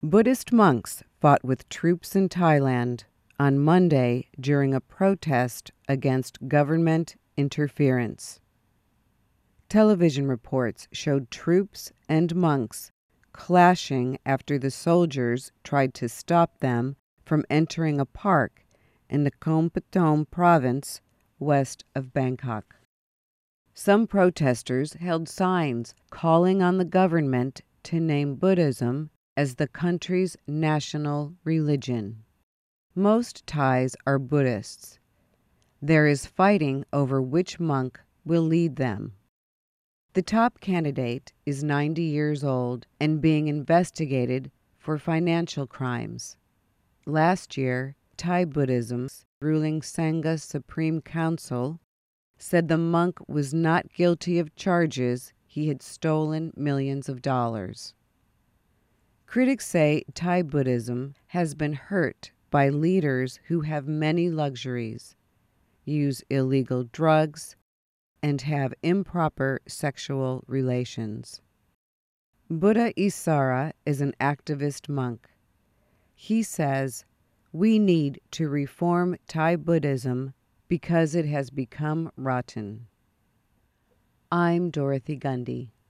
Buddhist monks fought with troops in Thailand on Monday during a protest against government interference. Television reports showed troops and monks clashing after the soldiers tried to stop them from entering a park in the Nakhon Pathom province west of Bangkok. Some protesters held signs calling on the government to name Buddhism as the country's national religion. Most Thais are Buddhists. There is fighting over which monk will lead them. The top candidate is 90 years old and being investigated for financial crimes. Last year, Thai Buddhism's ruling Sangha Supreme Council said the monk was not guilty of charges he had stolen millions of dollars. Critics say Thai Buddhism has been hurt by leaders who have many luxuries, use illegal drugs, and have improper sexual relations. Buddha Isara is an activist monk. He says, "We need to reform Thai Buddhism because it has become rotten." I'm Dorothy Gundy.